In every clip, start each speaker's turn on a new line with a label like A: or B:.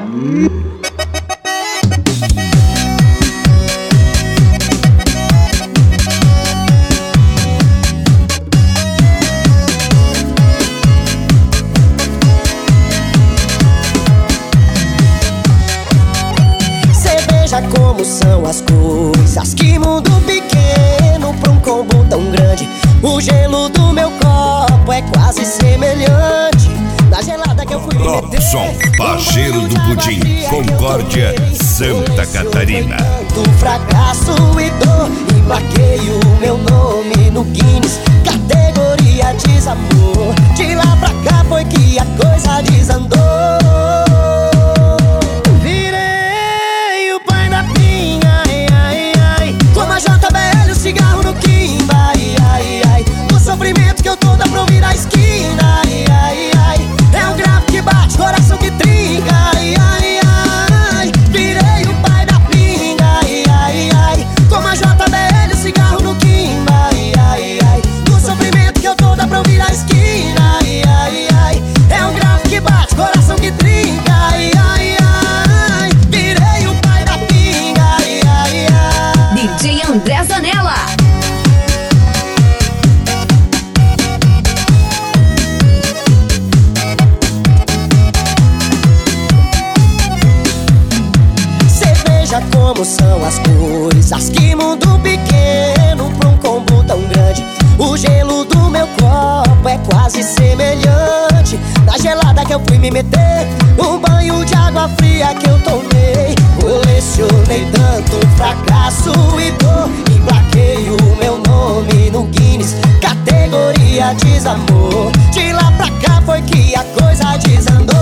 A: Como são as coisas, que mundo pequeno pra um combo tão grande. O gelo do meu copo é quase semelhante na gelada que eu fui meter.
B: Robson, parceiro do Pudim, Concórdia, Santa Catarina.
A: Tanto fracasso e dor, embarquei o meu nome no Guinness, categoria desamor. De lá pra cá foi que a coisa desandou. Cigarro no quimba, ai, ai, ai. O sofrimento que eu tô dá pra ouvir na esquina, ai, ai, ai. É um grave que bate, coração que trinca, ai, ai, ai. Virei o pai da pinga, ai, ai, ai. Como a JBL, cigarro no quimba, ai, ai, ai. O sofrimento que eu tô dá pra ouvir na esquina, ai, ai, ai. É um grave que bate, coração que trinca, ai, ai, ai. Virei o pai da pinga, ai, ai, ai.
C: DJ André Zanella. Como são as coisas, que mundo pequeno pra um combo tão grande. O gelo do meu copo é quase semelhante na gelada que eu fui me meter. Um banho de água fria que eu tomei. Colecionei tanto fracasso e dor, emplaquei o meu nome no Guinness, categoria desamor. De lá pra cá foi que a coisa desandou.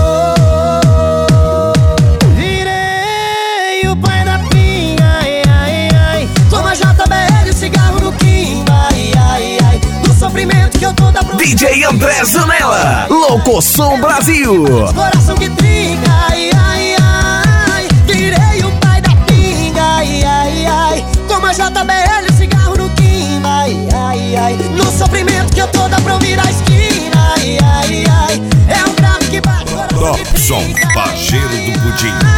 D: DJ André Zanella, Locoção Brasil.
A: Coração que trinca, ai, ai, ai. Virei o pai da pinga, ai, ai, ai. Como a JBL, cigarro no quimba, ai, ai, ai. No sofrimento que eu tô dá pra ouvir na esquina, ai, ai, ai. É um grave que bate, coração que
B: Robson,
A: trinca,
B: parceiro do Pudim.